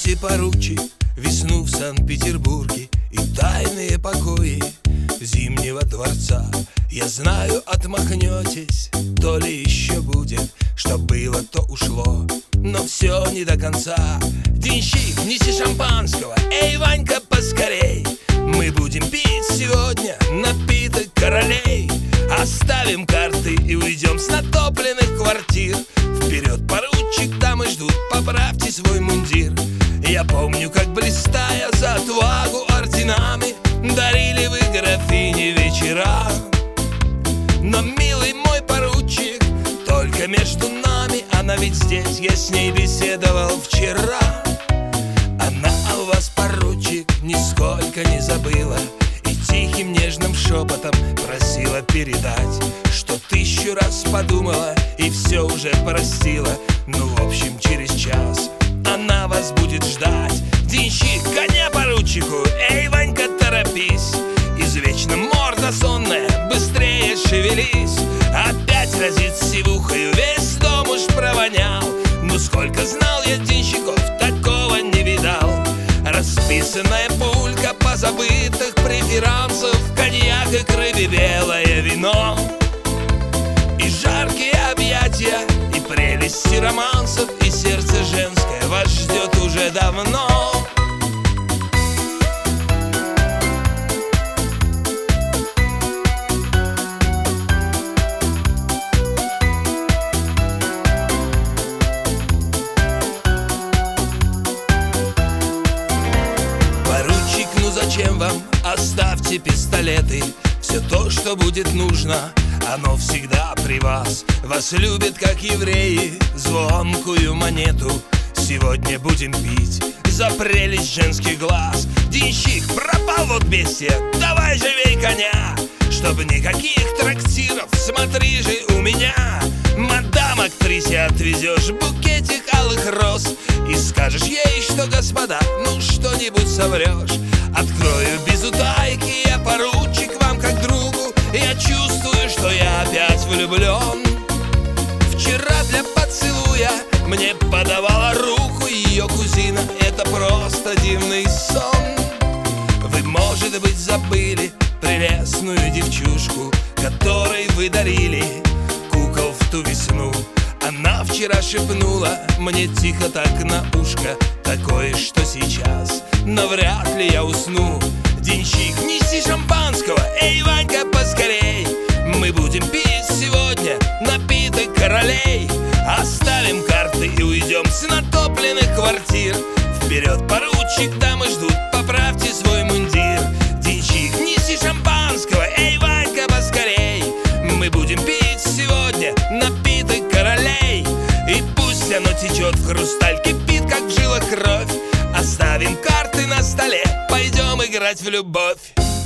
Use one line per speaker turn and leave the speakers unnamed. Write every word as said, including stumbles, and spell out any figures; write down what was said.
Оставьте, поручик, весну в Санкт-Петербурге и тайные покои Зимнего дворца. Я знаю, отмахнетесь, то ли еще будет, что было, то ушло, но все не до конца. Денщик, неси шампанского, эй, Ванька, поскорей. Мы будем пить сегодня напиток королей. Оставим карты и уйдем с натопленных квартир. Вперед, поручик, дамы ждут, поправьте свой мундир. Я помню, как, блистая за отвагу орденами, дарили вы графине вечера. Но, милый мой поручик, только между нами, она ведь здесь, я с ней беседовал вчера. Она у вас, поручик, нисколько не забыла и тихим нежным шепотом просила передать, что тысячу раз подумала и все уже простила. Ну, в общем, через час она вас будет ждать. Денщик, коня поручику, эй, Ванька, торопись. Извечно морда сонная, быстрее шевелись. Опять разит сивухою, весь дом уж провонял. Ну, сколько знал я денщиков, такого не видал. Расписанная пулька позабытых преферансов, коньяк и крыбе белое вино, и жаркие объятия, и прелести романсов, и сердце женское вас ждет уже давно. Поручик, ну зачем вам? Оставьте пистолеты. Все то, что будет нужно, оно всегда при вас. Вас любят, как евреи, звонкую монету. Сегодня будем пить за прелесть женских глаз. Денщик, пропал вот бестия, давай живей коня. Чтобы никаких трактиров, смотри же у меня. Мадам актрисе отвезешь букетик алых роз и скажешь ей, что, господа, ну что-нибудь соврешь. Открою без утайки я, поручик, вам как другу. Я чувствую, что я опять влюблен. Вчера для поцелуя мне подавала руку ее кузина. Это просто дивный сон. Вы, может быть, забыли прелестную девчушку, которой вы дарили кукол в ту весну. Она вчера шепнула мне тихо так на ушко такое, что сейчас навряд ли я усну. Денщик, неси шампанского, эй, Ванька, поскорей. Мы будем пить сегодня напиток королей. Оставим карты и уйдем с натопленных квартир. Вперед, поручик, дамы ждут, поправьте свой мундир. Денщик, неси шампанского, эй, Ванька, поскорей. Мы будем пить сегодня напиток королей. И пусть оно течет в хрусталь, кипит, как в жилах кровь. Оставим карты на столе, пойдем играть в любовь.